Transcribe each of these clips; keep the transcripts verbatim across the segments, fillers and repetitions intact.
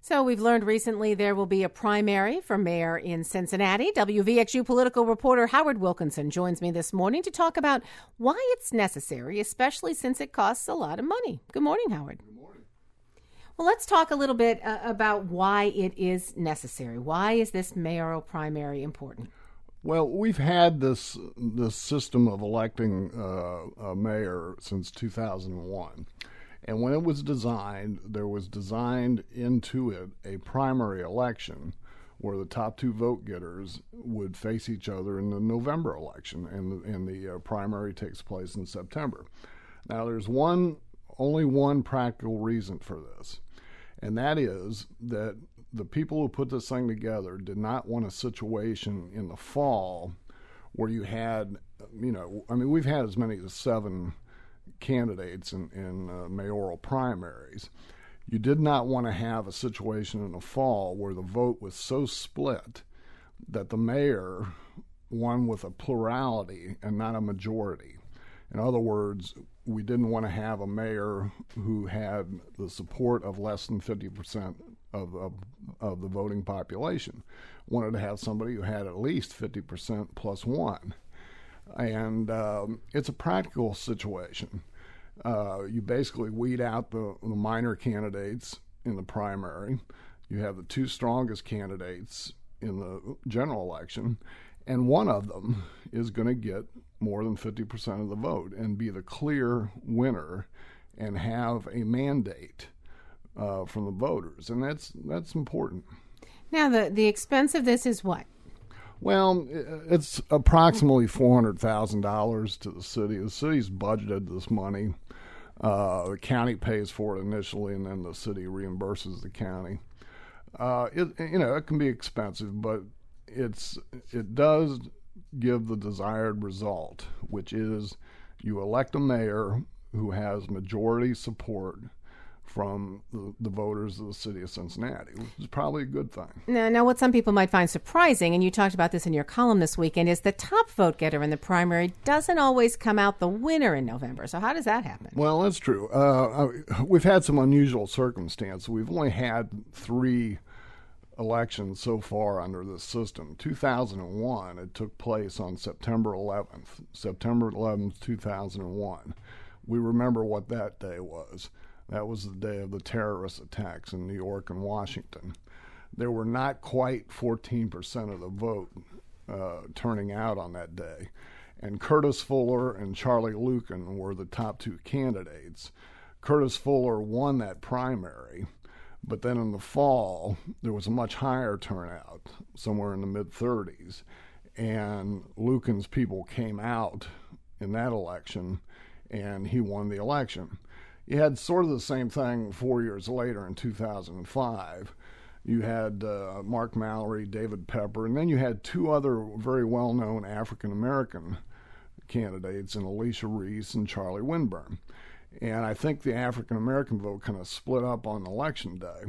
So we've learned recently there will be a primary for mayor in Cincinnati. W V X U political reporter Howard Wilkinson joins me this morning to talk about why it's necessary, especially since it costs a lot of money. Good morning, Howard. Good morning. Well, let's talk a little bit uh, about why it is necessary. Why is this mayoral primary important? Well, we've had this this system of electing uh, a mayor since two thousand one. And when it was designed, there was designed into it a primary election where the top two vote getters would face each other in the November election, and the, and the uh, primary takes place in September. Now, there's one only one practical reason for this, and that is that the people who put this thing together did not want a situation in the fall where you had, you know, I mean, we've had as many as seven candidates in, in uh, mayoral primaries. You did not want to have a situation in the fall where the vote was so split that the mayor won with a plurality and not a majority. In other words, we didn't want to have a mayor who had the support of less than fifty percent of, of, of the voting population. Wanted to have somebody who had at least fifty percent plus one. And um, it's a practical situation. Uh, you basically weed out the, the minor candidates in the primary. You have the two strongest candidates in the general election, and one of them is going to get more than fifty percent of the vote and be the clear winner and have a mandate uh, from the voters. And that's that's important. Now, the, the expense of this is what? Well, it's approximately four hundred thousand dollars to the city. The city's budgeted this money. Uh, the county pays for it initially, and then the city reimburses the county. Uh, it, you know, it can be expensive, but it's it does give the desired result, which is you elect a mayor who has majority support from the, the voters of the city of Cincinnati, which is probably a good thing. Now, now, what some people might find surprising, and you talked about this in your column this weekend, is the top vote getter in the primary doesn't always come out the winner in November. So how does that happen? Well, that's true. Uh, we've had some unusual circumstances. We've only had three elections so far under this system. two thousand one, it took place on September eleventh. September eleventh, two thousand one. We remember what that day was. That was the day of the terrorist attacks in New York and Washington. There were not quite fourteen percent of the vote uh, turning out on that day. And Curtis Fuller and Charlie Luken were the top two candidates. Curtis Fuller won that primary, but then in the fall, there was a much higher turnout, somewhere in the mid-thirties. And Luken's people came out in that election, and he won the election. You had sort of the same thing four years later in two thousand five. You had uh, Mark Mallory, David Pepper, and then you had two other very well-known African-American candidates in Alicia Reese and Charlie Winburn. And I think the African-American vote kind of split up on election day.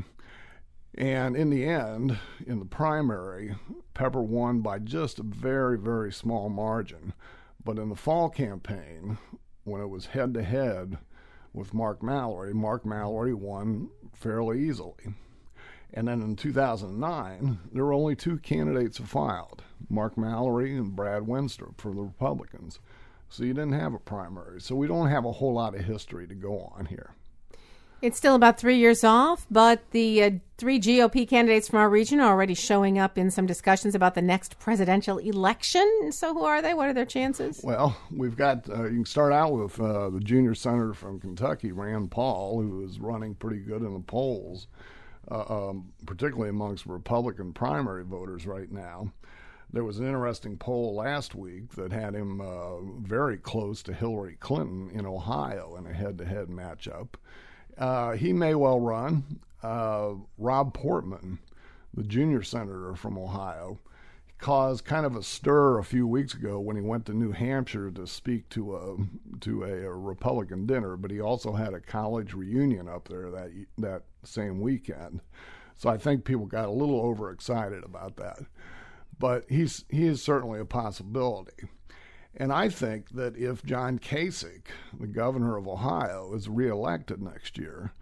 And in the end, in the primary, Pepper won by just a very, very small margin. But in the fall campaign, when it was head-to-head with Mark Mallory, Mark Mallory won fairly easily. And then in two thousand nine, there were only two candidates who filed, Mark Mallory and Brad Wenstrup for the Republicans. So you didn't have a primary. So we don't have a whole lot of history to go on here. It's still about three years off, but the uh, three G O P candidates from our region are already showing up in some discussions about the next presidential election. So who are they? What are their chances? Well, we've got, uh, you can start out with uh, the junior senator from Kentucky, Rand Paul, who is running pretty good in the polls, uh, um, particularly amongst Republican primary voters right now. There was an interesting poll last week that had him uh, very close to Hillary Clinton in Ohio in a head-to-head matchup. Uh, he may well run. Uh, Rob Portman, the junior senator from Ohio, caused kind of a stir a few weeks ago when he went to New Hampshire to speak to a to a, a Republican dinner, but he also had a college reunion up there that that same weekend. So I think people got a little overexcited about that. But he's he is certainly a possibility. And I think that if John Kasich, the governor of Ohio, is reelected next year,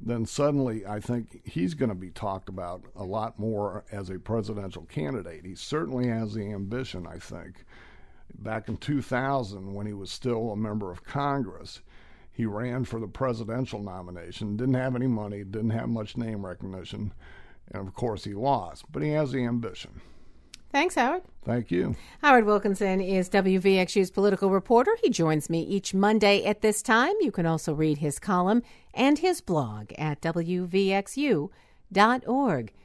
then suddenly I think he's going to be talked about a lot more as a presidential candidate. He certainly has the ambition, I think. Back in two thousand, when he was still a member of Congress, he ran for the presidential nomination, didn't have any money, didn't have much name recognition, and of course he lost. But he has the ambition. Thanks, Howard. Thank you. Howard Wilkinson is W V X U's political reporter. He joins me each Monday at this time. You can also read his column and his blog at W V X U dot org.